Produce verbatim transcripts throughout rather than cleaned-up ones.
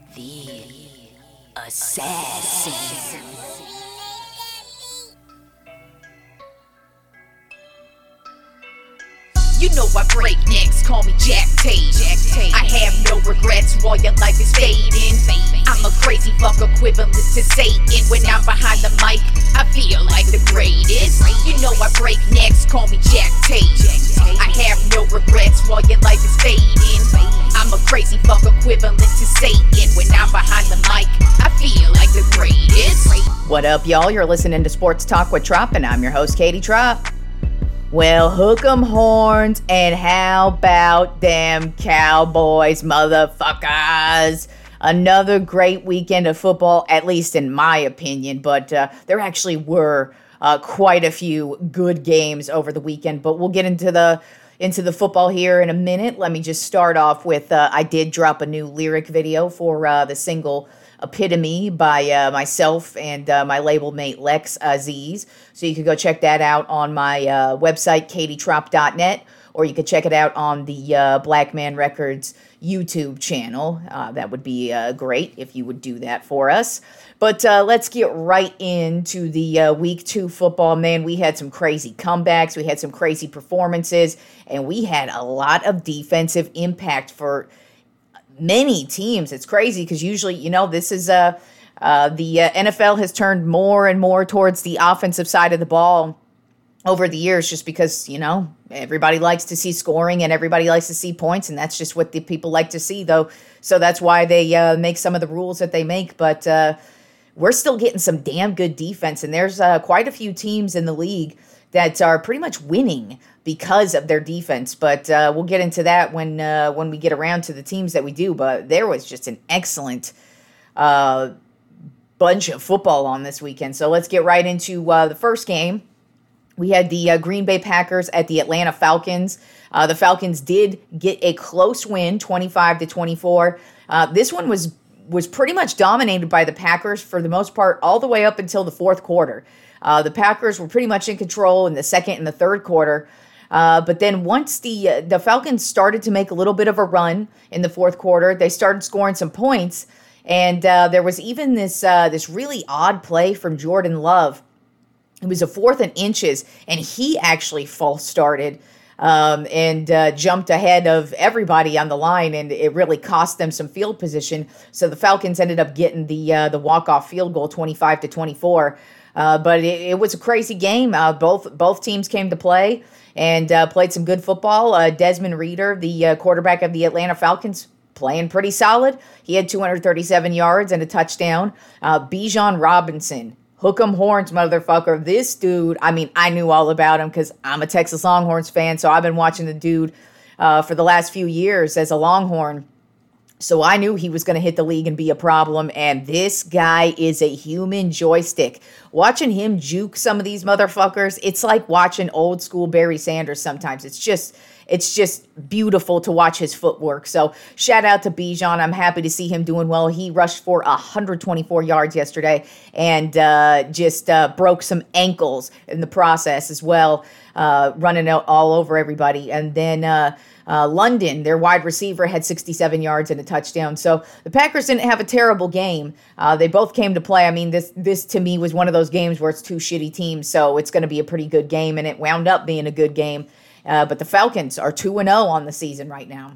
The Assassin. You know I break necks, call me Jack Tate. I have no regrets while your life is fading. I'm a crazy fuck equivalent to Satan. When I'm behind the mic, I feel like the greatest. You know I break necks, call me Jack Tate. I have no regrets while your life is fading. I'm a crazy fuck equivalent to Satan. When I'm behind the mic, I feel like the greatest. What up, y'all? You're listening to Sports Talk with Trop, and I'm your host, Katie Trop. Well, hook 'em horns, and how about them Cowboys, motherfuckers? Another great weekend of football, at least in my opinion, but uh, there actually were uh, quite a few good games over the weekend, but we'll get into the into the football here in a minute. Let me just start off with, uh, I did drop a new lyric video for uh, the single Epitome by uh, myself and uh, my label mate Lex Aziz. So you can go check that out on my uh, website, katie trop dot net, or you can check it out on the uh, Black Man Records YouTube channel. Uh, that would be uh, great if you would do that for us. But uh, let's get right into the uh, week two football. Man, we had some crazy comebacks. We had some crazy performances, and we had a lot of defensive impact for many teams. It's crazy because usually, you know, this is uh, uh, the uh, N F L has turned more and more towards the offensive side of the ball over the years, just because, you know, everybody likes to see scoring and everybody likes to see points, and that's just what the people like to see, though. So that's why they uh, make some of the rules that they make. But uh, we're still getting some damn good defense, and there's uh, quite a few teams in the league that are pretty much winning because of their defense. But uh, we'll get into that when uh, when we get around to the teams that we do. But there was just an excellent uh, bunch of football on this weekend. So let's get right into uh, the first game. We had the uh, Green Bay Packers at the Atlanta Falcons. Uh, the Falcons did get a close win, twenty-five to twenty-four. Uh, this one was was pretty much dominated by the Packers for the most part, all the way up until the fourth quarter. Uh, the Packers were pretty much in control in the second and the third quarter. Uh, but then once the uh, the Falcons started to make a little bit of a run in the fourth quarter, they started scoring some points. And uh, there was even this uh, this really odd play from Jordan Love. It was a fourth and inches, and he actually false started um, and uh, jumped ahead of everybody on the line, and it really cost them some field position. So the Falcons ended up getting the uh, the walk-off field goal, twenty-five to twenty-four. Uh, but it, it was a crazy game. Uh, both both teams came to play and uh, played some good football. Uh, Desmond Reader, the uh, quarterback of the Atlanta Falcons, playing pretty solid. He had two hundred thirty-seven yards and a touchdown. Uh, Bijan Robinson, hook 'em horns, motherfucker. This dude, I mean, I knew all about him because I'm a Texas Longhorns fan, so I've been watching the dude uh, for the last few years as a Longhorn. So I knew he was going to hit the league and be a problem, and this guy is a human joystick. Watching him juke some of these motherfuckers, it's like watching old school Barry Sanders sometimes. It's just it's just beautiful to watch his footwork. So shout out to Bijan. I'm happy to see him doing well. He rushed for one hundred twenty-four yards yesterday and uh, just uh, broke some ankles in the process as well, uh, running out all over everybody. And then uh, Uh, London, their wide receiver, had sixty-seven yards and a touchdown. So the Packers didn't have a terrible game. Uh, they both came to play. I mean, this this to me was one of those games where it's two shitty teams, so it's going to be a pretty good game, and it wound up being a good game. Uh, but the Falcons are two and oh on the season right now.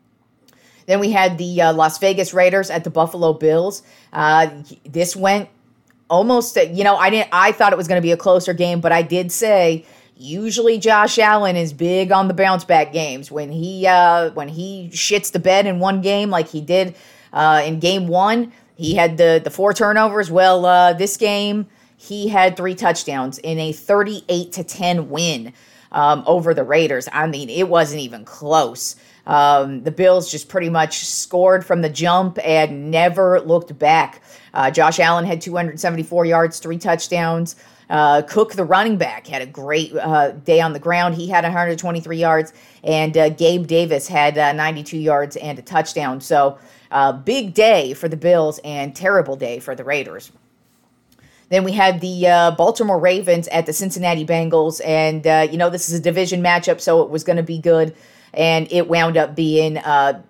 Then we had the uh, Las Vegas Raiders at the Buffalo Bills. Uh, this went almost, you know, I didn't. I thought it was going to be a closer game, but I did say, usually Josh Allen is big on the bounce back games. When he uh, when he shits the bed in one game like he did uh, in game one, he had the, the four turnovers. Well, uh, this game, he had three touchdowns in a thirty-eight to ten win um, over the Raiders. I mean, it wasn't even close. Um, the Bills just pretty much scored from the jump and never looked back. Uh, Josh Allen had two hundred seventy-four yards, three touchdowns. Uh, Cook, the running back, had a great uh, day on the ground. He had one hundred twenty-three yards, and uh, Gabe Davis had uh, ninety-two yards and a touchdown. So, uh, big day for the Bills and terrible day for the Raiders. Then we had the uh, Baltimore Ravens at the Cincinnati Bengals, and, uh, you know, this is a division matchup, so it was going to be good, and it wound up being uh,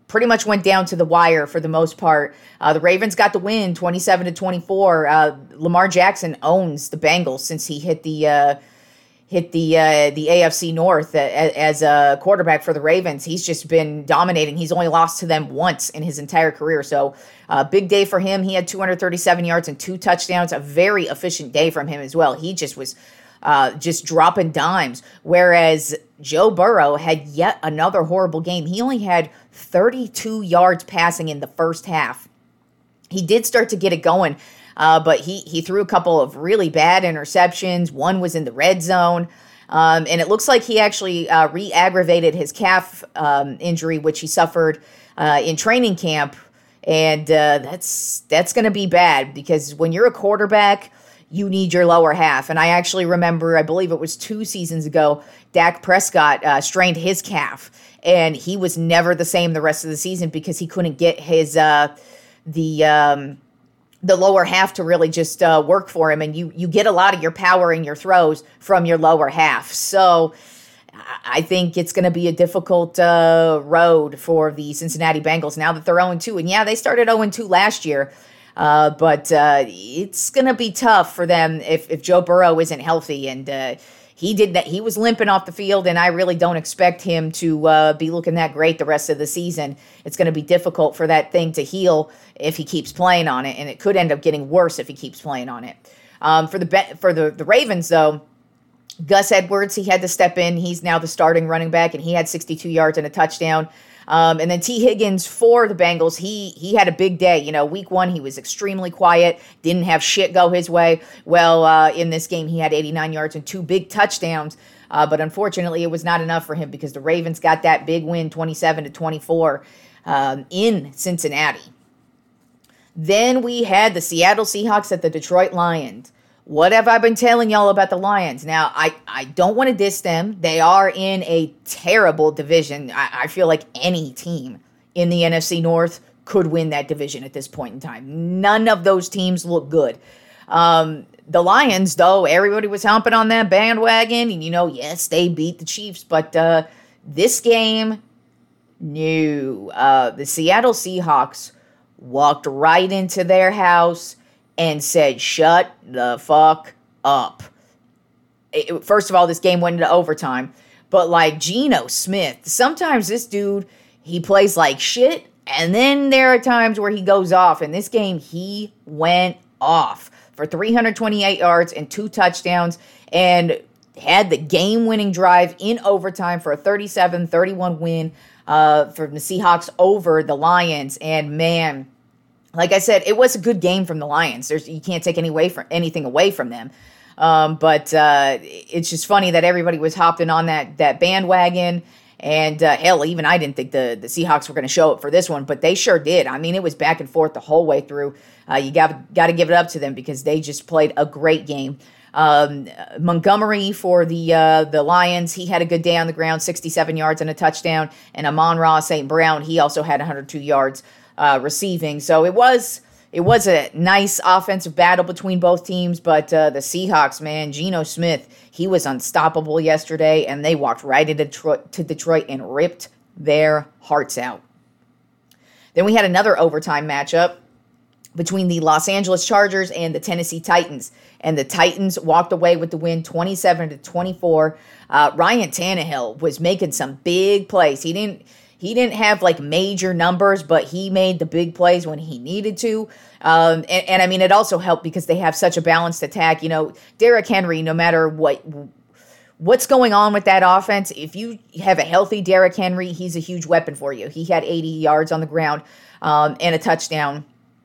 pretty much went down to the wire for the most part. Uh, the Ravens got the win, twenty-seven to twenty-four. Uh, Lamar Jackson owns the Bengals since he hit the uh, hit the uh, the A F C North as a quarterback for the Ravens. He's just been dominating. He's only lost to them once in his entire career. So uh, big day for him. He had two hundred thirty-seven yards and two touchdowns. A very efficient day from him as well. He just was uh, just dropping dimes. Whereas Joe Burrow had yet another horrible game. He only had thirty-two yards passing in the first half. He did start to get it going. Uh, but he he threw a couple of really bad interceptions. One was in the red zone. Um, and it looks like he actually uh, re-aggravated his calf um, injury, which he suffered uh, in training camp. And uh, that's that's going to be bad because when you're a quarterback, you need your lower half. And I actually remember, I believe it was two seasons ago, Dak Prescott uh, strained his calf. And he was never the same the rest of the season because he couldn't get his uh, the... Um, the lower half to really just uh, work for him. And you you get a lot of your power in your throws from your lower half. So I think it's going to be a difficult uh, road for the Cincinnati Bengals now that they're oh and two. And yeah, they started oh and two last year. Uh, but uh, it's going to be tough for them if, if Joe Burrow isn't healthy. And uh, he did that. He was limping off the field, and I really don't expect him to uh, be looking that great the rest of the season. It's going to be difficult for that thing to heal if he keeps playing on it, and it could end up getting worse if he keeps playing on it. Um, for the for the, the Ravens, though, Gus Edwards, he had to step in. He's now the starting running back, and he had sixty-two yards and a touchdown. Um, and then T. Higgins for the Bengals, he he had a big day. You know, week one, he was extremely quiet, didn't have shit go his way. Well, uh, in this game, he had eighty-nine yards and two big touchdowns. Uh, but unfortunately, it was not enough for him because the Ravens got that big win, twenty-seven to twenty-four, um, in Cincinnati. Then we had the Seattle Seahawks at the Detroit Lions. What have I been telling y'all about the Lions? Now, I, I don't want to diss them. They are in a terrible division. I, I feel like any team in the N F C North could win that division at this point in time. None of those teams look good. Um, the Lions, though, everybody was humping on that bandwagon. And, you know, yes, they beat the Chiefs. But uh, this game, no. Uh, the Seattle Seahawks walked right into their house and said, shut the fuck up. It, first of all, this game went into overtime. But like Geno Smith, sometimes this dude, he plays like shit. And then there are times where he goes off. In this game, he went off for three hundred twenty-eight yards and two touchdowns. And had the game-winning drive in overtime for a thirty-seven thirty-one win uh, for the Seahawks over the Lions. And man, like I said, it was a good game from the Lions. There's you can't take any way from, anything away from them. Um, but uh, it's just funny that everybody was hopping on that that bandwagon. And uh, hell, even I didn't think the, the Seahawks were going to show up for this one, but they sure did. I mean, it was back and forth the whole way through. Uh, you got got to give it up to them because they just played a great game. Um, Montgomery for the uh, the Lions, he had a good day on the ground, sixty-seven yards and a touchdown. And Amon-Ra Saint Brown, he also had one hundred two yards uh, receiving. So it was it was a nice offensive battle between both teams. But uh, the Seahawks, man, Geno Smith, he was unstoppable yesterday, and they walked right into Detroit, to Detroit and ripped their hearts out. Then we had another overtime matchup between the Los Angeles Chargers and the Tennessee Titans. And the Titans walked away with the win twenty-seven to twenty-four. Uh, Ryan Tannehill was making some big plays. He didn't he didn't have like major numbers, but he made the big plays when he needed to. Um, and, and I mean, it also helped because they have such a balanced attack. You know, Derrick Henry, no matter what what's going on with that offense, if you have a healthy Derrick Henry, he's a huge weapon for you. He had eighty yards on the ground um, and a touchdown.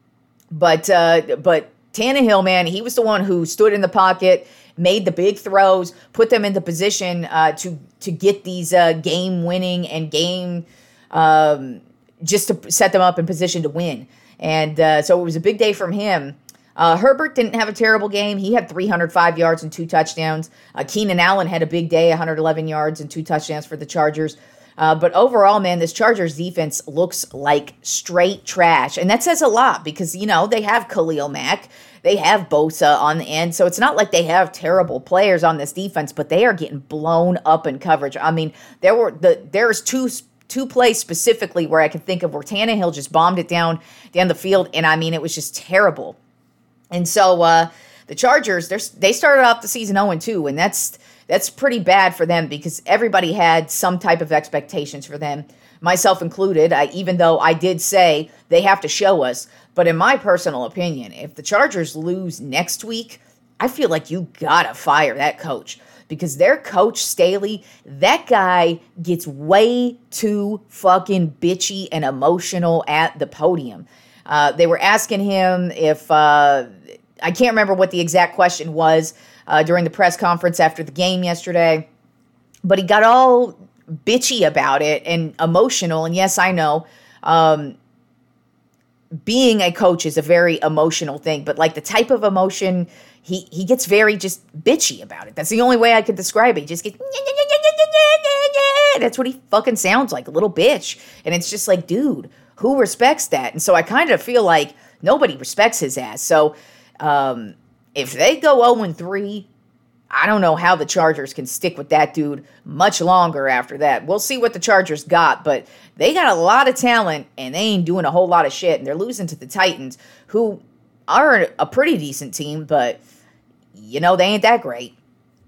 But uh, but Tannehill, man, he was the one who stood in the pocket, made the big throws, put them into position uh, to to get these uh, game-winning and game um, just to set them up in position to win. And uh, so it was a big day from him. Uh, Herbert didn't have a terrible game. He had three hundred five yards and two touchdowns. Uh, Keenan Allen had a big day, one hundred eleven yards and two touchdowns for the Chargers. Uh, but overall, man, this Chargers defense looks like straight trash. And that says a lot because, you know, they have Khalil Mack. They have Bosa on the end. So it's not like they have terrible players on this defense, but they are getting blown up in coverage. I mean, there were the there's two two plays specifically where I can think of where Tannehill just bombed it down down the field, and I mean, it was just terrible. And so uh, the Chargers, they started off the season oh and two, and that's that's pretty bad for them because everybody had some type of expectations for them, myself included, I, even though I did say they have to show us. But in my personal opinion, if the Chargers lose next week, I feel like you gotta fire that coach because their coach, Staley, that guy gets way too fucking bitchy and emotional at the podium. Uh, they were asking him if, uh, I can't remember what the exact question was uh, during the press conference after the game yesterday, but he got all bitchy about it and emotional. And yes, I know, um, being a coach is a very emotional thing, but like the type of emotion, he, he gets very just bitchy about it. That's the only way I could describe it. He just gets, that's what he fucking sounds like, a little bitch. And it's just like, dude, who respects that? And so I kind of feel like nobody respects his ass. So um, if they go oh and three, I don't know how the Chargers can stick with that dude much longer after that. We'll see what the Chargers got, but they got a lot of talent, and they ain't doing a whole lot of shit, and they're losing to the Titans, who are a pretty decent team, but, you know, they ain't that great.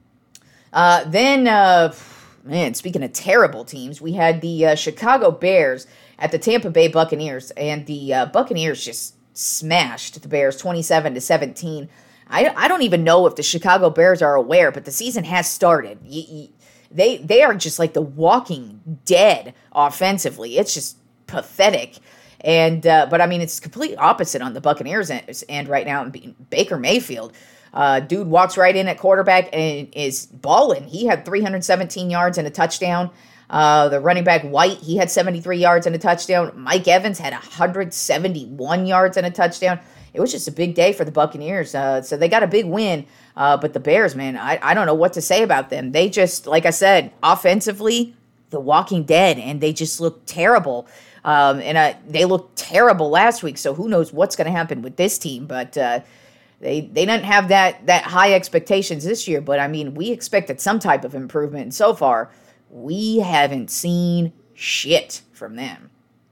Uh, then, uh, man, speaking of terrible teams, we had the uh, Chicago Bears at the Tampa Bay Buccaneers, and the uh, Buccaneers just smashed the Bears twenty-seven to seventeen. I, I don't even know if the Chicago Bears are aware, but the season has started. Y- y- they they are just like the walking dead offensively. It's just pathetic. And uh, but I mean, it's complete opposite on the Buccaneers end, end right now. Baker Mayfield, uh, dude walks right in at quarterback and is balling. He had three hundred seventeen yards and a touchdown. Uh, the running back White, he had seventy-three yards and a touchdown. Mike Evans had one hundred seventy-one yards and a touchdown. It was just a big day for the Buccaneers. Uh, so they got a big win. Uh, but the Bears, man, I, I don't know what to say about them. They just, like I said, offensively, the walking dead, and they just look terrible. Um, and uh, they looked terrible last week, so who knows what's going to happen with this team. But uh, they they didn't have that, that high expectations this year. But, I mean, we expected some type of improvement. And so far, we haven't seen shit from them.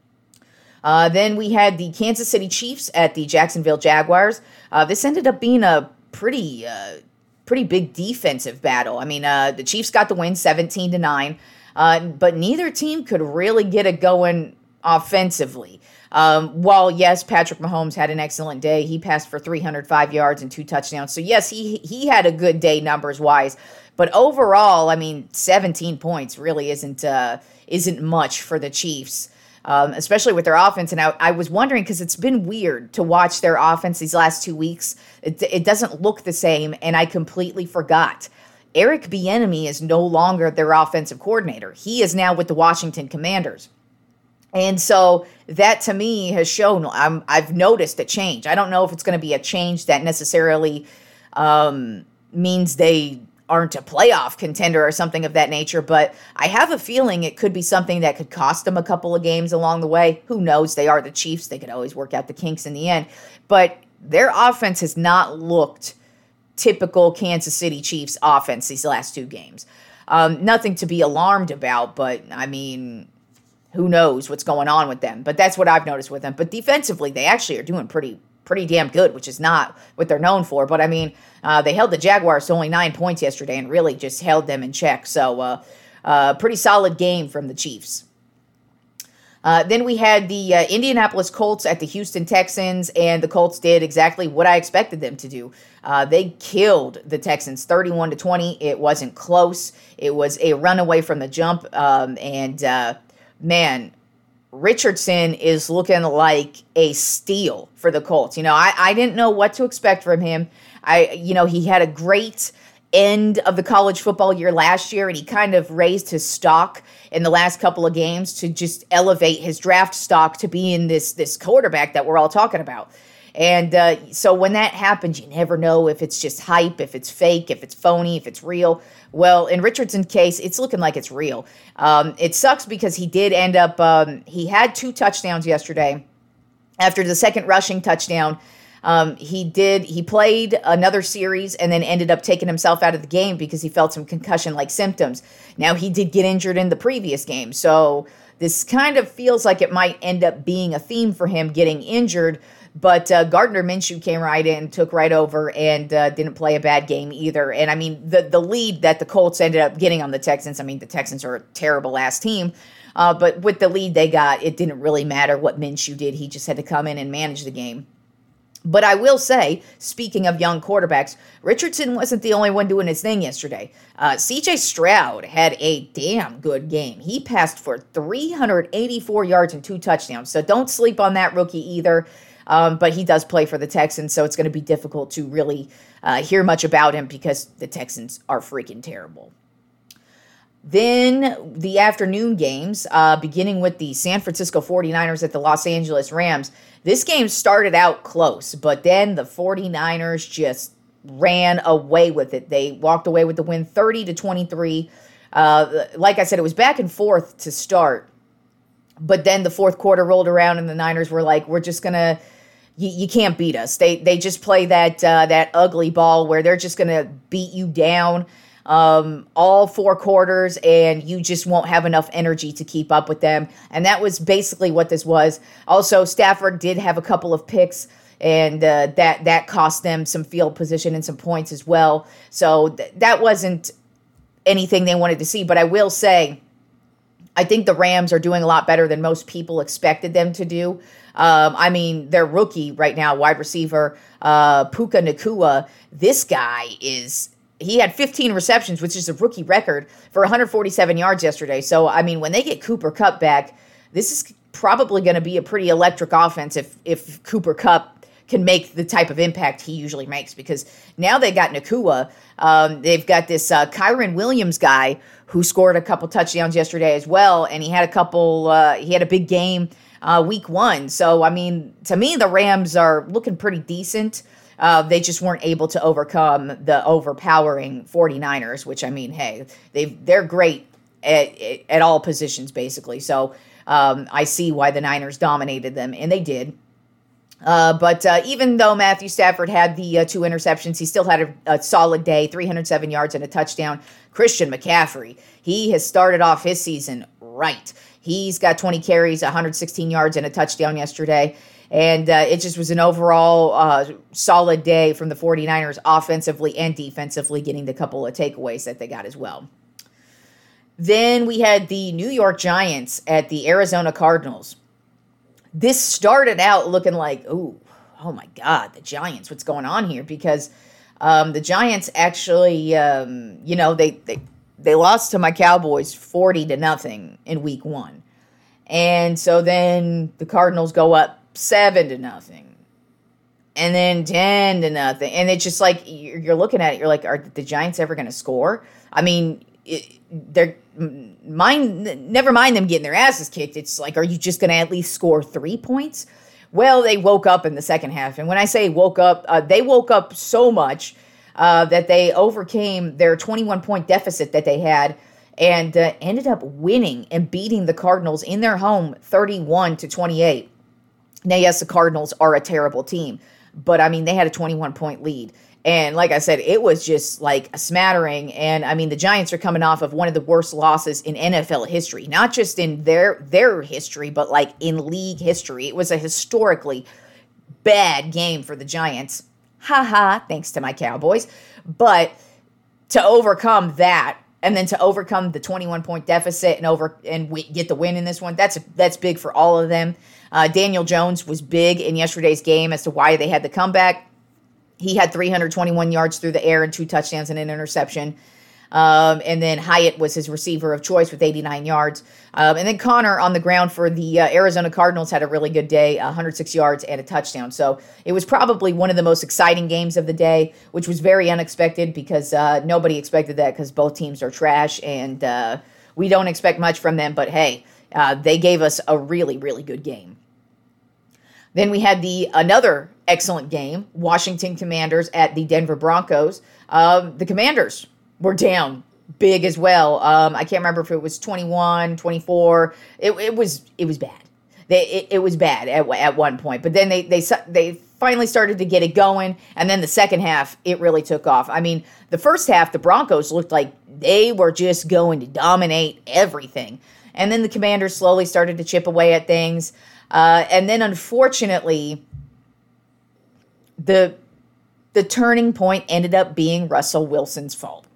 Uh, then we had the Kansas City Chiefs at the Jacksonville Jaguars. Uh, this ended up being a pretty uh, pretty big defensive battle. I mean, uh, the Chiefs got the win seventeen to nine, uh, but neither team could really get it going offensively. Um, while, yes, Patrick Mahomes had an excellent day. He passed for three hundred five yards and two touchdowns. So, yes, he he had a good day numbers-wise. But overall, I mean, seventeen points really isn't uh, isn't much for the Chiefs. Um, especially with their offense. And I, I was wondering, because it's been weird to watch their offense these last two weeks. It, it doesn't look the same, and I completely forgot. Eric Bieniemy is no longer their offensive coordinator. He is now with the Washington Commanders. And so that, to me, has shown, I'm, I've noticed a change. I don't know if it's going to be a change that necessarily um, means they aren't a playoff contender or something of that nature, but I have a feeling it could be something that could cost them a couple of games along the way. Who knows? They are the Chiefs. They could always work out the kinks in the end. But their offense has not looked typical Kansas City Chiefs offense these last two games. Um, nothing to be alarmed about, but I mean, who knows what's going on with them. But that's what I've noticed with them. But defensively, they actually are doing pretty pretty damn good, which is not what they're known for. But, I mean, uh, they held the Jaguars to only nine points yesterday and really just held them in check. So, uh, uh, pretty solid game from the Chiefs. Uh, then we had the uh, Indianapolis Colts at the Houston Texans, and the Colts did exactly what I expected them to do. Uh, they killed the Texans thirty-one to twenty. It wasn't close. It was a runaway from the jump. Um, and, uh, man, Richardson is looking like a steal for the Colts. You know, I, I didn't know what to expect from him. I, you know, he had a great end of the college football year last year, and he kind of raised his stock in the last couple of games to just elevate his draft stock to being this, this quarterback that we're all talking about. And uh, so when that happens, you never know if it's just hype, if it's fake, if it's phony, if it's real. Well, in Richardson's case, it's looking like it's real. Um, it sucks because he did end up, um, he had two touchdowns yesterday. After the second rushing touchdown, um, he did, he played another series and then ended up taking himself out of the game because he felt some concussion-like symptoms. Now, he did get injured in the previous game, so this kind of feels like it might end up being a theme for him getting injured. But uh, Gardner Minshew came right in, took right over, and uh, didn't play a bad game either. And, I mean, the, the lead that the Colts ended up getting on the Texans, I mean, the Texans are a terrible-ass team. Uh, but with the lead they got, it didn't really matter what Minshew did. He just had to come in and manage the game. But I will say, speaking of young quarterbacks, Richardson wasn't the only one doing his thing yesterday. Uh, C J Stroud had a damn good game. He passed for three hundred eighty-four yards and two touchdowns. So don't sleep on that rookie either. Um, but he does play for the Texans, so it's going to be difficult to really uh, hear much about him because the Texans are freaking terrible. Then the afternoon games, uh, beginning with the San Francisco forty-niners at the Los Angeles Rams. This game started out close, but then the forty-niners just ran away with it. They walked away with the win thirty to twenty-three. Uh, like I said, it was back and forth to start. But then the fourth quarter rolled around and the Niners were like, we're just going to, you, you can't beat us. They they just play that uh, that ugly ball where they're just going to beat you down um, all four quarters and you just won't have enough energy to keep up with them. And that was basically what this was. Also, Stafford did have a couple of picks and uh, that, that cost them some field position and some points as well. So th- that wasn't anything they wanted to see. But I will say, I think the Rams are doing a lot better than most people expected them to do. Um, I mean, their rookie right now, wide receiver, uh, Puka Nacua, this guy is, he had fifteen receptions, which is a rookie record, for one hundred forty-seven yards yesterday. So, I mean, when they get Cooper Kupp back, this is probably going to be a pretty electric offense if, if Cooper Kupp can make the type of impact he usually makes, because now they got Nacua. Um, they've got this uh, Kyron Williams guy who scored a couple touchdowns yesterday as well, and he had a couple, uh, he had a big game uh, week one. So, I mean, to me, the Rams are looking pretty decent. Uh, they just weren't able to overcome the overpowering forty-niners, which, I mean, hey, they've, they're great at, at all positions, basically. So um, I see why the Niners dominated them, and they did. Uh, but uh, even though Matthew Stafford had the uh, two interceptions, he still had a, a solid day, three hundred seven yards and a touchdown. Christian McCaffrey, he has started off his season right. He's got twenty carries, one hundred sixteen yards and a touchdown yesterday. And uh, it just was an overall uh, solid day from the forty-niners offensively and defensively, getting the couple of takeaways that they got as well. Then we had the New York Giants at the Arizona Cardinals. This started out looking like, ooh, oh my God, the Giants, what's going on here? Because um, the Giants actually, um, you know, they, they they lost to my Cowboys forty to nothing in week one. And so then the Cardinals go up seven to nothing. And then ten to nothing. And it's just like, you're, you're looking at it, you're like, are the Giants ever going to score? I mean, it, they're mind, never mind them getting their asses kicked. It's like, are you just going to at least score three points? Well, they woke up in the second half. And when I say woke up, uh, they woke up so much uh, that they overcame their twenty-one point deficit that they had and uh, ended up winning and beating the Cardinals in their home thirty-one to twenty-eight. Now, yes, the Cardinals are a terrible team, but I mean, they had a twenty-one point lead. And like I said, it was just like a smattering. And I mean, the Giants are coming off of one of the worst losses in N F L history, not just in their their history, but like in league history. It was a historically bad game for the Giants. Ha ha, thanks to my Cowboys. But to overcome that, and then to overcome the twenty-one point deficit and over and we get the win in this one, that's that's big for all of them. Uh, Daniel Jones was big in yesterday's game as to why they had the comeback. He had three hundred twenty-one yards through the air and two touchdowns and an interception. Um, and then Hyatt was his receiver of choice with eighty-nine yards. Um, and then Connor on the ground for the uh, Arizona Cardinals had a really good day, one hundred six yards and a touchdown. So it was probably one of the most exciting games of the day, which was very unexpected because uh, nobody expected that because both teams are trash and uh, we don't expect much from them. But hey, uh, they gave us a really, really good game. Then we had the another excellent game, Washington Commanders at the Denver Broncos. Um, the Commanders were down big as well. Um, I can't remember if it was twenty-one, twenty-four. It, it was it was bad. They, it, it was bad at, at one point. But then they they they finally started to get it going, and then the second half, it really took off. I mean, the first half, the Broncos looked like they were just going to dominate everything. And then the Commanders slowly started to chip away at things. Uh, and then, unfortunately, the the turning point ended up being Russell Wilson's fault.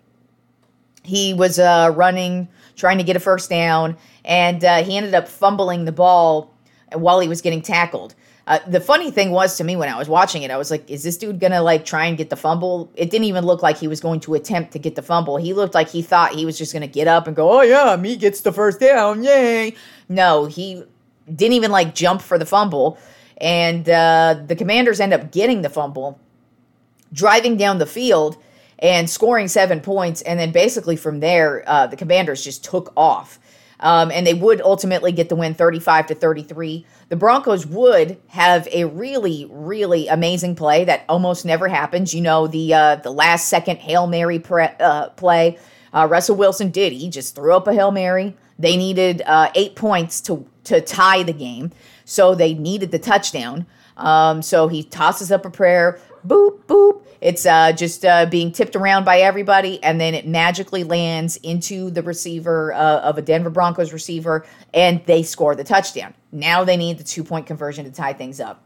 He was uh, running, trying to get a first down, and uh, he ended up fumbling the ball while he was getting tackled. Uh, the funny thing was to me when I was watching it, I was like, is this dude going to like try and get the fumble? It didn't even look like he was going to attempt to get the fumble. He looked like he thought he was just going to get up and go, oh yeah, me gets the first down, yay. No, he didn't even like jump for the fumble. And uh, the Commanders end up getting the fumble, driving down the field and scoring seven points. And then basically from there, uh, the Commanders just took off. Um, and they would ultimately get the win thirty-five to thirty-three. The Broncos would have a really, really amazing play that almost never happens. You know, the uh, the last second Hail Mary pre- uh, play, uh, Russell Wilson did. He just threw up a Hail Mary. They needed uh, eight points to, to tie the game. So they needed the touchdown. Um, so he tosses up a prayer. Boop, boop. It's uh, just uh, being tipped around by everybody, and then it magically lands into the receiver uh, of a Denver Broncos receiver, and they score the touchdown. Now they need the two-point conversion to tie things up.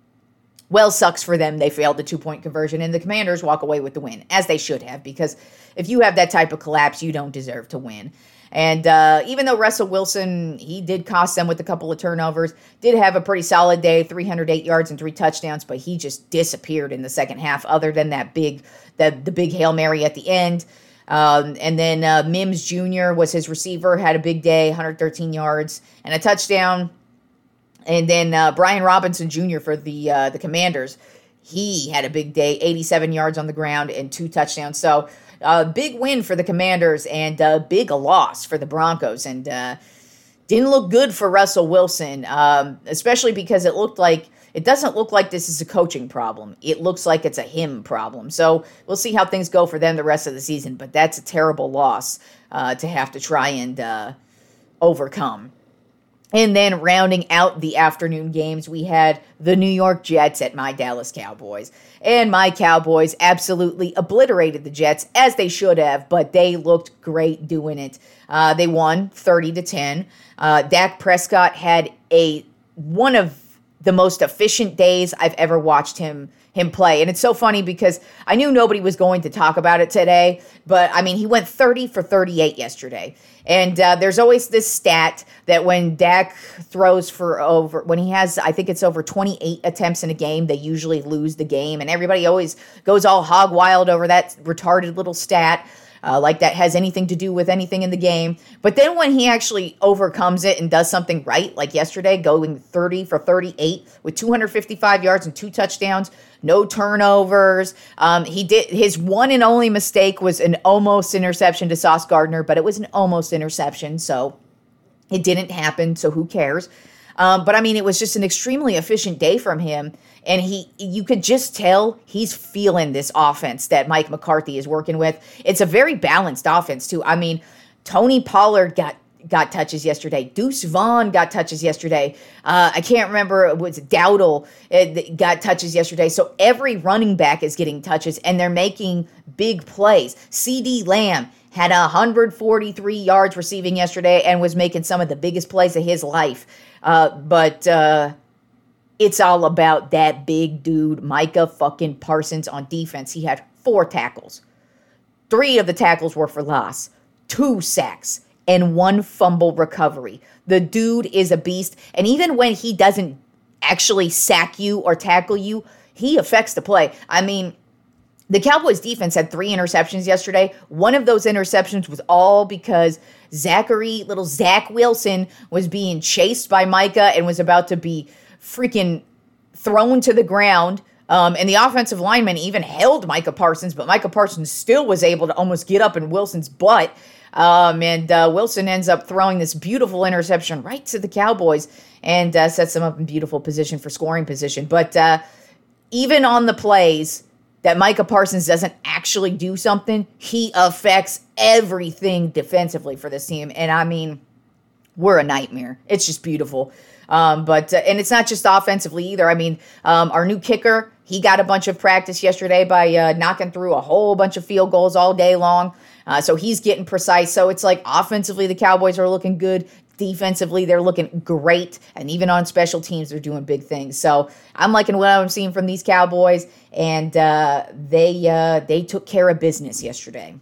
Well, sucks for them. They failed the two-point conversion, and the Commanders walk away with the win, as they should have, because if you have that type of collapse, you don't deserve to win. And uh, even though Russell Wilson, he did cost them with a couple of turnovers, did have a pretty solid day, three hundred eight yards and three touchdowns, but he just disappeared in the second half other than that big, the, the big Hail Mary at the end. Um, and then uh, Mims Junior was his receiver, had a big day, one hundred thirteen yards and a touchdown. And then uh, Brian Robinson Junior for the uh, the Commanders, he had a big day, eighty-seven yards on the ground and two touchdowns. So a uh, big win for the Commanders and a uh, big loss for the Broncos. And uh, didn't look good for Russell Wilson, um, especially because it looked like, it doesn't look like this is a coaching problem. It looks like it's a him problem. So we'll see how things go for them the rest of the season. But that's a terrible loss uh, to have to try and uh, overcome. And then rounding out the afternoon games, we had the New York Jets at my Dallas Cowboys. And my Cowboys absolutely obliterated the Jets, as they should have, but they looked great doing it. Uh, they won thirty to ten. Uh, Dak Prescott had a one of the most efficient days I've ever watched him him play. And it's so funny because I knew nobody was going to talk about it today, but I mean, he went thirty for thirty-eight yesterday. And uh, there's always this stat that when Dak throws for over, when he has, I think it's over twenty-eight attempts in a game, they usually lose the game. And everybody always goes all hog wild over that retarded little stat. Uh, like that has anything to do with anything in the game. But then when he actually overcomes it and does something right, like yesterday, going thirty for thirty-eight with two hundred fifty-five yards and two touchdowns, no turnovers. Um, he did his one and only mistake was an almost interception to Sauce Gardner, but it was an almost interception, so it didn't happen, so who cares? Um, but I mean, it was just an extremely efficient day from him. And he, you could just tell he's feeling this offense that Mike McCarthy is working with. It's a very balanced offense too. I mean, Tony Pollard got got touches yesterday. Deuce Vaughn got touches yesterday. Uh, I can't remember, it was Dowdle uh, got touches yesterday. So every running back is getting touches, and they're making big plays. CeeDee Lamb had one hundred forty-three yards receiving yesterday and was making some of the biggest plays of his life. Uh, but uh, it's all about that big dude, Micah fucking Parsons, on defense. He had four tackles. Three of the tackles were for loss, two sacks, and one fumble recovery. The dude is a beast. And even when he doesn't actually sack you or tackle you, he affects the play. I mean, the Cowboys defense had three interceptions yesterday. One of those interceptions was all because Zachary, little Zach Wilson, was being chased by Micah and was about to be freaking thrown to the ground. Um, and the offensive lineman even held Micah Parsons, but Micah Parsons still was able to almost get up in Wilson's butt. Um, and uh, Wilson ends up throwing this beautiful interception right to the Cowboys and uh, sets them up in beautiful position for scoring position. But uh, even on the plays that Micah Parsons doesn't actually do something, he affects everything defensively for this team. And I mean, we're a nightmare. It's just beautiful. Um, but, uh, and it's not just offensively either. I mean, um, our new kicker, he got a bunch of practice yesterday by uh, knocking through a whole bunch of field goals all day long. Uh, so he's getting precise. So it's like offensively, the Cowboys are looking good. Defensively, they're looking great, and even on special teams, they're doing big things. So I'm liking what I'm seeing from these Cowboys, and uh, they uh, they took care of business yesterday.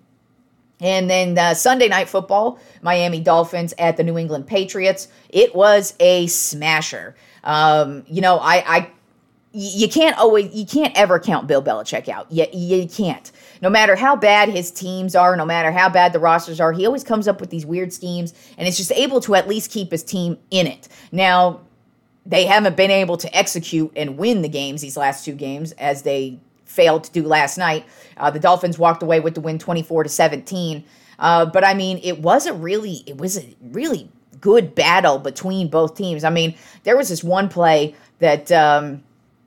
And then uh, Sunday Night Football, Miami Dolphins at the New England Patriots. It was a smasher. Um, you know, I, I you can't always, you can't ever count Bill Belichick out. You, you can't. No matter how bad his teams are, no matter how bad the rosters are, he always comes up with these weird schemes, and it's just able to at least keep his team in it. Now, they haven't been able to execute and win the games, these last two games, as they failed to do last night. Uh, the Dolphins walked away with the win twenty-four to seventeen. Uh, but, I mean, it wasn't really, it was a really good battle between both teams. I mean, there was this one play that... Um,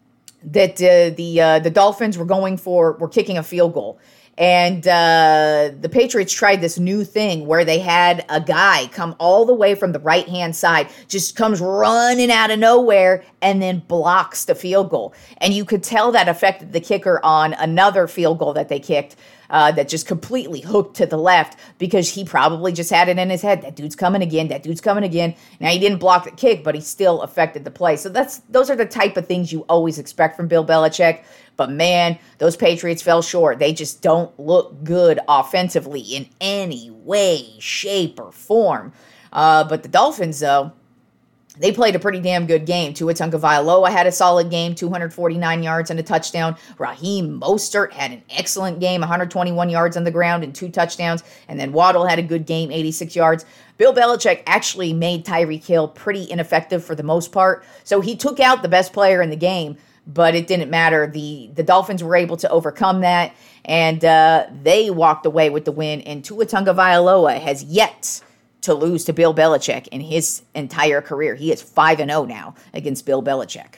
that uh, the uh, the Dolphins were going for, were kicking a field goal. And uh, the Patriots tried this new thing where they had a guy come all the way from the right-hand side, just comes running out of nowhere and then blocks the field goal. And you could tell that affected the kicker on another field goal that they kicked uh, that just completely hooked to the left, because he probably just had it in his head. That dude's coming again. That dude's coming again. Now, he didn't block the kick, but he still affected the play. So that's those are the type of things you always expect from Bill Belichick. But, man, those Patriots fell short. They just don't look good offensively in any way, shape, or form. Uh, but the Dolphins, though, they played a pretty damn good game. Tua Tagovailoa had a solid game, two hundred forty-nine yards and a touchdown. Raheem Mostert had an excellent game, one hundred twenty-one yards on the ground and two touchdowns. And then Waddle had a good game, eighty-six yards. Bill Belichick actually made Tyreek Hill pretty ineffective for the most part. So he took out the best player in the game, but it didn't matter. The the Dolphins were able to overcome that, and uh, they walked away with the win. And Tua Tagovailoa has yet to lose to Bill Belichick in his entire career. He is five and oh now against Bill Belichick.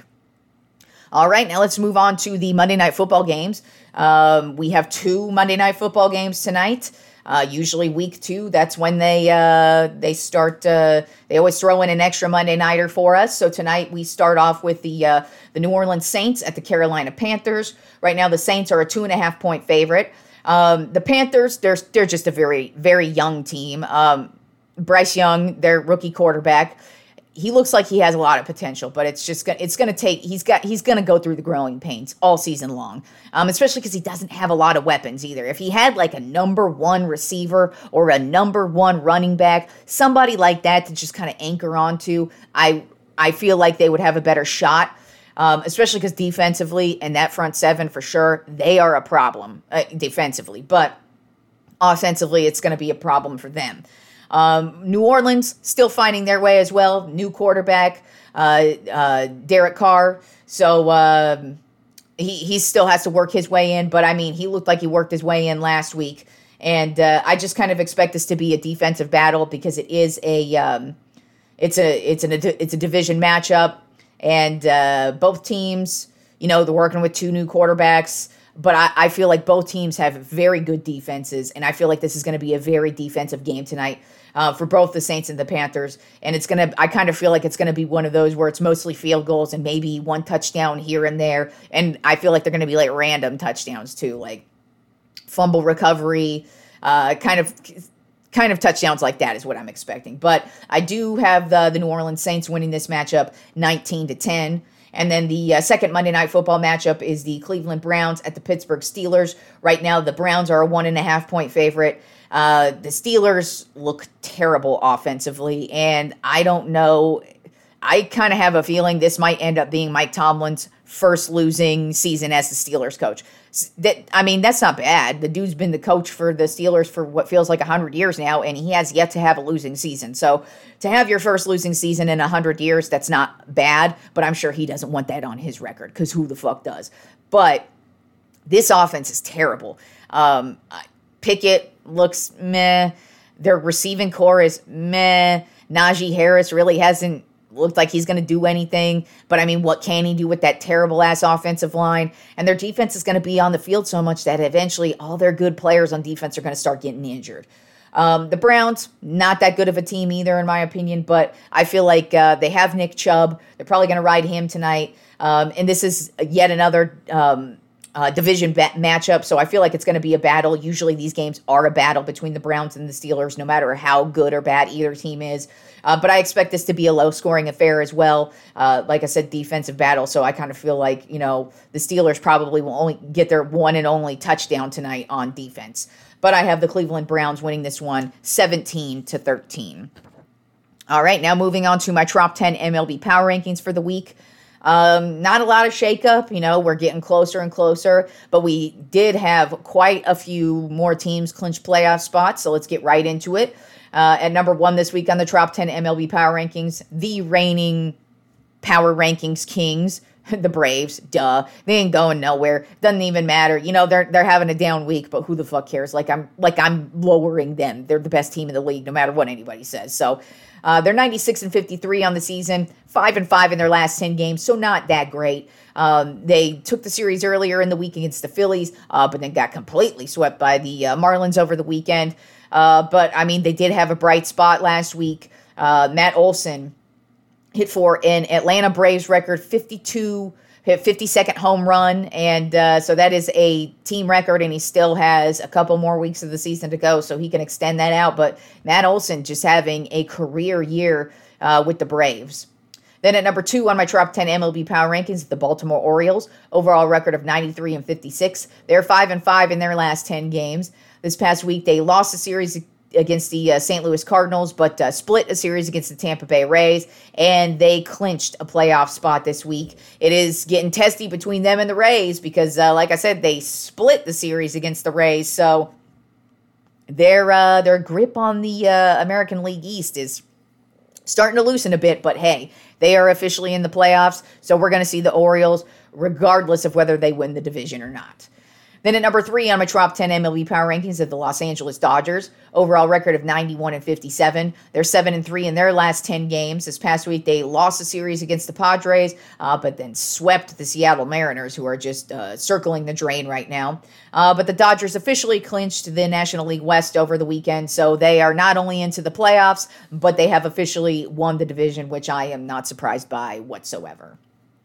All right, now let's move on to the Monday Night Football games. Um, we have two Monday Night Football games tonight. Uh, usually week two, that's when they uh, they start. Uh, they always throw in an extra Monday nighter for us. So tonight we start off with the uh, the New Orleans Saints at the Carolina Panthers. Right now the Saints are a two and a half point favorite. Um, the Panthers, they're they're just a very very young team. Um, Bryce Young, their rookie quarterback, he looks like he has a lot of potential, but it's just gonna, it's going to take, he's got, he's going to go through the growing pains all season long, um, especially because he doesn't have a lot of weapons either. If he had like a number one receiver or a number one running back, somebody like that to just kind of anchor onto, I, I feel like they would have a better shot, um, especially because defensively and that front seven for sure, they are a problem uh, defensively, but offensively, it's going to be a problem for them. Um, New Orleans still finding their way as well. New quarterback, uh, uh, Derek Carr. So um, he he still has to work his way in. But I mean, he looked like he worked his way in last week, and uh, I just kind of expect this to be a defensive battle because it is a um, it's a it's an it's a division matchup, and uh, both teams, you know, they're working with two new quarterbacks. But I, I feel like both teams have very good defenses, and I feel like this is going to be a very defensive game tonight uh, for both the Saints and the Panthers. And it's going to, I kind of feel like it's going to be one of those where it's mostly field goals and maybe one touchdown here and there. And I feel like they're going to be like random touchdowns too, like fumble recovery, uh, kind of kind of touchdowns like that is what I'm expecting. But I do have the, the New Orleans Saints winning this matchup nineteen to ten. And then the uh, second Monday Night Football matchup is the Cleveland Browns at the Pittsburgh Steelers. Right now, the Browns are a one and a half point favorite. Uh, the Steelers look terrible offensively, and I don't know. I kind of have a feeling this might end up being Mike Tomlin's first losing season as the Steelers coach. That I mean, that's not bad. The dude's been the coach for the Steelers for what feels like one hundred years now, and he has yet to have a losing season. So to have your first losing season in one hundred years, that's not bad, but I'm sure he doesn't want that on his record, because who the fuck does? But this offense is terrible. Um, Pickett looks meh. Their receiving core is meh. Najee Harris really hasn't looked like he's going to do anything. But, I mean, what can he do with that terrible-ass offensive line? And their defense is going to be on the field so much that eventually all their good players on defense are going to start getting injured. Um, the Browns, not that good of a team either, in my opinion, but I feel like uh, they have Nick Chubb. They're probably going to ride him tonight. Um, and this is yet another um, uh, division bat- matchup, so I feel like it's going to be a battle. Usually these games are a battle between the Browns and the Steelers, no matter how good or bad either team is. Uh, but I expect this to be a low-scoring affair as well. Uh, like I said, defensive battle. So I kind of feel like, you know, the Steelers probably will only get their one and only touchdown tonight on defense. But I have the Cleveland Browns winning this one seventeen to thirteen. All right, now moving on to my top ten M L B power rankings for the week. Um, not a lot of shakeup, you know, we're getting closer and closer, but we did have quite a few more teams clinch playoff spots, so let's get right into it. Uh, at number one this week on the top ten M L B power rankings, the reigning power rankings kings, the Braves, duh. They ain't going nowhere. Doesn't even matter. You know, they're they're having a down week, but who the fuck cares? Like I'm like I'm lowering them. They're the best team in the league, no matter what anybody says. So uh, they're ninety-six and fifty-three on the season, five and five in their last ten games, so not that great. Um, they took the series earlier in the week against the Phillies, uh, but then got completely swept by the uh, Marlins over the weekend. Uh, but I mean, they did have a bright spot last week. Uh, Matt Olson hit for an Atlanta Braves record fifty-two, hit fifty-second home run, and uh, so that is a team record, and he still has a couple more weeks of the season to go, so he can extend that out. But Matt Olson just having a career year uh, with the Braves. Then at number two on my top ten M L B power rankings, the Baltimore Orioles, overall record of ninety-three and fifty-six. They're five and five in their last ten games. This past week, they lost a series against the uh, Saint Louis Cardinals, but uh, split a series against the Tampa Bay Rays, and they clinched a playoff spot this week. It is getting testy between them and the Rays because, uh, like I said, they split the series against the Rays, so their uh, their grip on the uh, American League East is starting to loosen a bit, but hey, they are officially in the playoffs, so we're going to see the Orioles regardless of whether they win the division or not. Then at number three on my top ten M L B power rankings of the Los Angeles Dodgers, overall record of ninety-one and fifty-seven. They're seven and three in their last ten games. This past week, they lost a series against the Padres, uh, but then swept the Seattle Mariners, who are just uh, circling the drain right now. Uh, but the Dodgers officially clinched the National League West over the weekend, so they are not only into the playoffs, but they have officially won the division, which I am not surprised by whatsoever.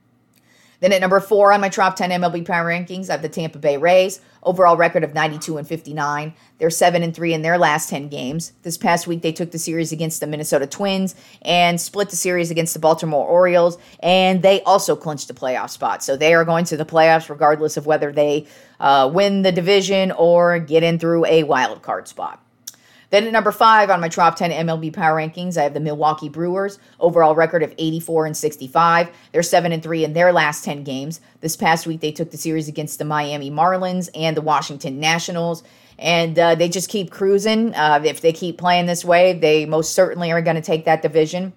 Then at number four on my top ten M L B power rankings, I have the Tampa Bay Rays, overall record of ninety-two and fifty-nine. They're seven and three in their last ten games. This past week, they took the series against the Minnesota Twins and split the series against the Baltimore Orioles, and they also clinched the playoff spot. So they are going to the playoffs regardless of whether they uh, win the division or get in through a wild card spot. Then at number five on my top ten M L B power rankings, I have the Milwaukee Brewers, overall record of eighty-four and sixty-five. They're seven and three in their last ten games. This past week, they took the series against the Miami Marlins and the Washington Nationals, and uh, they just keep cruising. Uh, if they keep playing this way, they most certainly are going to take that division.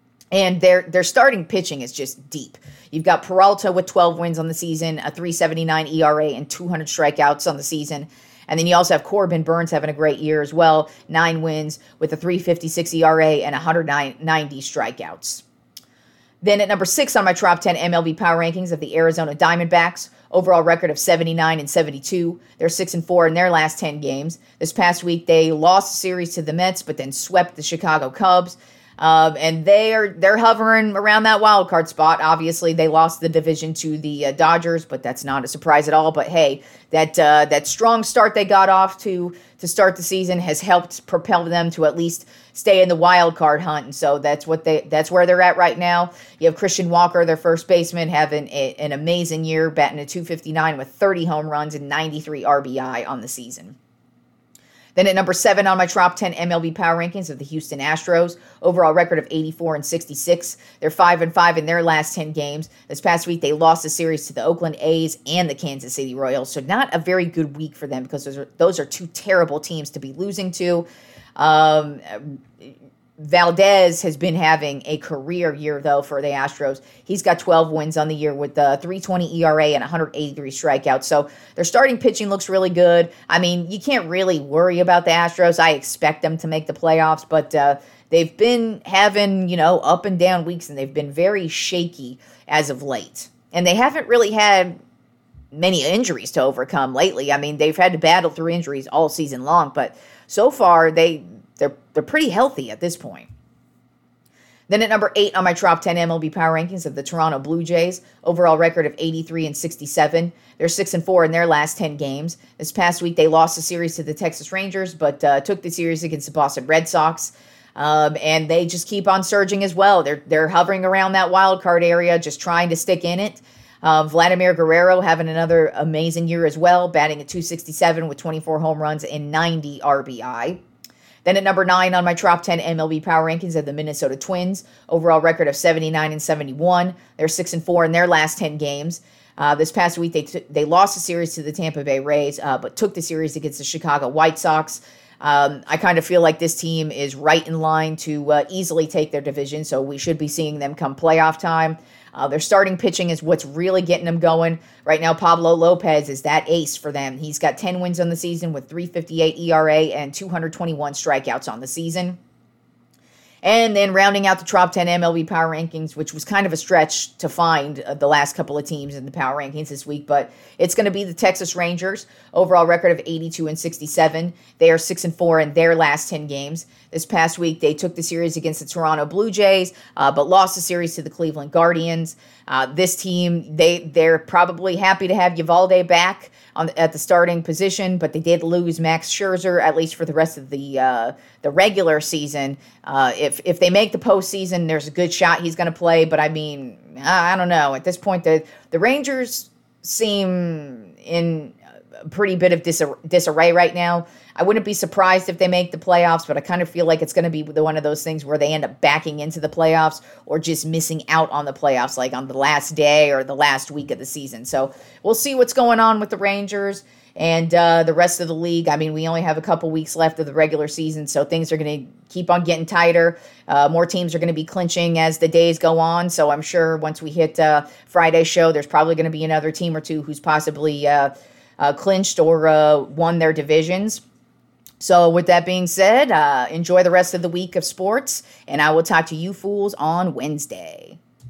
And their their starting pitching is just deep. You've got Peralta with twelve wins on the season, a three seventy-nine E R A, and two hundred strikeouts on the season. And then you also have Corbin Burns having a great year as well. Nine wins with a three fifty-six E R A and one hundred ninety strikeouts. Then at number six on my top ten M L B power rankings of the Arizona Diamondbacks, overall record of seventy-nine and seventy-two. They're six and four in their last ten games. This past week, they lost the series to the Mets, but then swept the Chicago Cubs. Um, and they are they're hovering around that wild card spot. Obviously, they lost the division to the uh, Dodgers, but that's not a surprise at all. But hey, that uh, that strong start they got off to to start the season has helped propel them to at least stay in the wild card hunt. And so that's what they that's where they're at right now. You have Christian Walker, their first baseman, having a, an amazing year, batting a two fifty-nine with thirty home runs and ninety-three R B I on the season. Then at number seven on my top ten M L B power rankings of the Houston Astros, overall record of eighty-four and sixty-six. They're five and five in their last ten games. This past week, they lost a series to the Oakland A's and the Kansas City Royals. So not a very good week for them because those are, those are two terrible teams to be losing to. Um, Valdez has been having a career year, though, for the Astros. He's got twelve wins on the year with a three twenty E R A and one hundred eighty-three strikeouts. So their starting pitching looks really good. I mean, you can't really worry about the Astros. I expect them to make the playoffs, but uh, they've been having, you know, up and down weeks, and they've been very shaky as of late. And they haven't really had many injuries to overcome lately. I mean, they've had to battle through injuries all season long, but so far they... They're, they're pretty healthy at this point. Then at number eight on my top ten M L B power rankings of the Toronto Blue Jays, overall record of eighty-three and sixty-seven. They're six and four in their last ten games. This past week, they lost the series to the Texas Rangers, but uh, took the series against the Boston Red Sox. Um, and they just keep on surging as well. They're they're hovering around that wild card area, just trying to stick in it. Uh, Vladimir Guerrero having another amazing year as well, batting at two sixty-seven with twenty-four home runs and ninety R B I. Then at number nine on my top ten M L B Power Rankings are the Minnesota Twins. Overall record of seventy-nine and seventy-one. They're six and four in their last ten games. Uh, this past week, they t- they lost the series to the Tampa Bay Rays, uh, but took the series against the Chicago White Sox. Um, I kind of feel like this team is right in line to uh, easily take their division, so we should be seeing them come playoff time. Uh, their starting pitching is what's really getting them going. Right now, Pablo Lopez is that ace for them. He's got ten wins on the season with three fifty-eight E R A and two hundred twenty-one strikeouts on the season. And then rounding out the top ten M L B Power Rankings, which was kind of a stretch to find uh, the last couple of teams in the Power Rankings this week, but it's going to be the Texas Rangers. Overall record of eighty-two and sixty-seven. They are six and four in their last ten games. This past week, they took the series against the Toronto Blue Jays, uh, but lost the series to the Cleveland Guardians. Uh, this team, they, they're probably happy to have Uvalde back on at the starting position, but they did lose Max Scherzer, at least for the rest of the uh, the regular season. Uh, if if they make the postseason, there's a good shot he's going to play, but I mean, I, I don't know. At this point, the, the Rangers seem in a pretty bit of disar- disarray right now. I wouldn't be surprised if they make the playoffs, but I kind of feel like it's going to be the one of those things where they end up backing into the playoffs or just missing out on the playoffs, like on the last day or the last week of the season. So we'll see what's going on with the Rangers and uh, the rest of the league. I mean, we only have a couple weeks left of the regular season, so things are going to keep on getting tighter. Uh, more teams are going to be clinching as the days go on, so I'm sure once we hit uh, Friday's show, there's probably going to be another team or two who's possibly uh, uh, clinched or uh, won their divisions. So with that being said, uh, enjoy the rest of the week of sports, and I will talk to you fools on Wednesday.